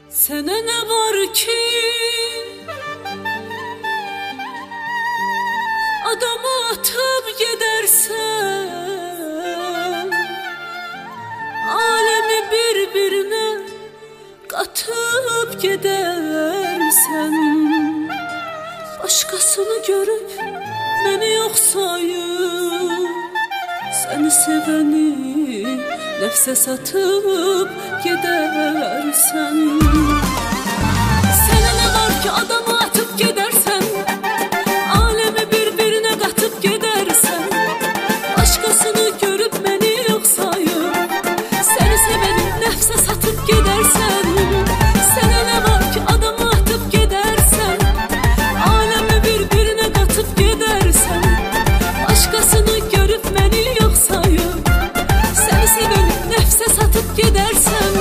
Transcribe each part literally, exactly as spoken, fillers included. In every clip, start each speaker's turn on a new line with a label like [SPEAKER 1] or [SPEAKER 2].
[SPEAKER 1] Sənə nə var ki, adamı atıp gedərsən, alemi bir-birinə qatıp gedərsən. Başqasını görüp məni yox sayıb, səni sevəni nəfsə satıp gedərsən. Sənə nə var ki, adamı atıp gedərsən, alemi bir-birinə qatıp gedərsən. Başqasını görüp məni yox sayıb, səni sevəni nəfsə satıp gedərsən. Sənə nə var ki, adamı atıp gedərsən, alemi bir-birinə qatıp gedərsən. Başqasını görüp məni yox sayıb, səni sevəni nəfsə satıp gedərsən.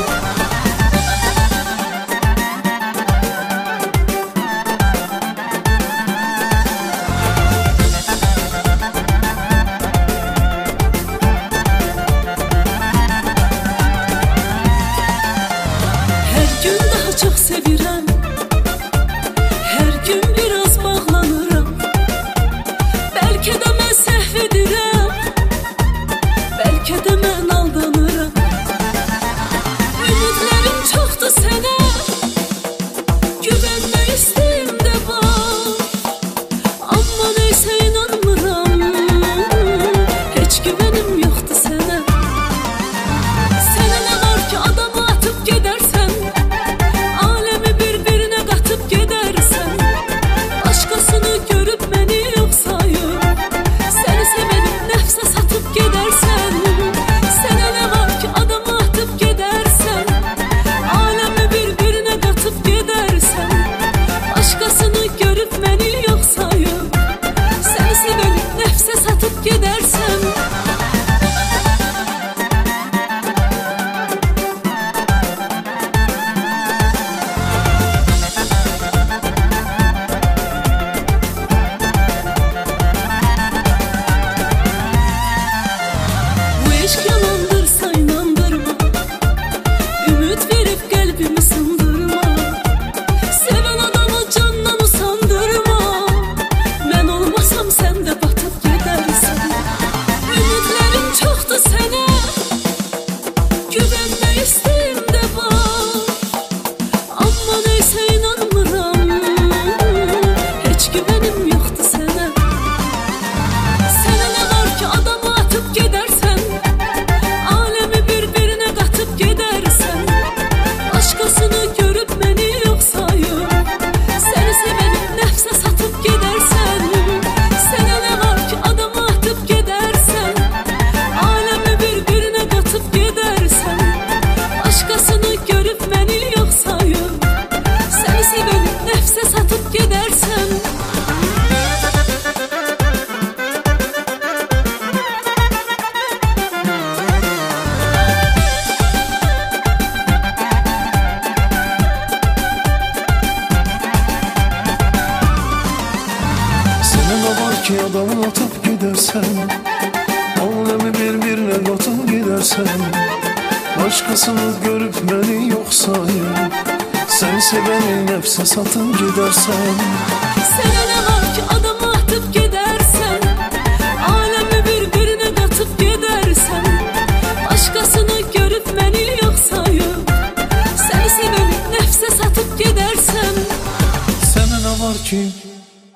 [SPEAKER 1] Çok sevirəm, hər gün biraz bağlanıram. Bəlkə də mən səhv edirəm, bəlkə də mən aldanıram. Ümidlərim çoxdur sənə, güvənmək istəyim də var. Amma neysə inanmıram, heç güvənim yoxdur sənə. Sənə nə var ki, adamı atıp gedərsən, gidersen. Bu eşk yalandırsa inandırma, ümit verip kalbimi sındırma. Seven adamı candan usandırma, ben olmasam sen de batıp gidersin. Ümidlerim çoxdur sənə, güvənmək istəyim də var. Amma neysə inanmıram, heç güvənim yoxdur sənə. Sənə nə var ki, adamı atıp gedərsən, alemi bir-birinə qatıp gedərsən. Başqasını görüp məni yox sayıb, səni sevəni nəfsə satıp gedərsən. Sənə nə var ki, adamı atıp gedərsən, alemi bir-birinə qatıp gedərsən. Başqasını görüp məni yox sayıb, səni sevəni nəfsə satıp gedərsən.
[SPEAKER 2] Adamı atıp gidersen, alemi bir-birine katıp gidersen. Başkasını görüp beni yok sayıp, sen seveni nefse satıp gidersen.
[SPEAKER 1] Sənə nə var ki, adamı atıp gedərsən, alemi bir-birinə qatıp gedərsən. Başqasını görüp məni yox sayıb, səni sevəni nəfsə satıp gedərsən.
[SPEAKER 2] Sənə nə var ki,